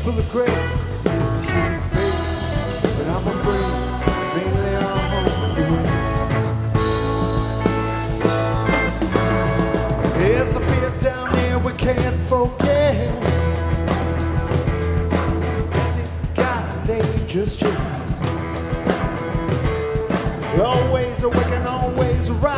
full of grace. It's a human face, but I'm afraid mainly I'm on the ways. There's a fear down there we can't forget. Has it got a name just yet? Always awake and always right.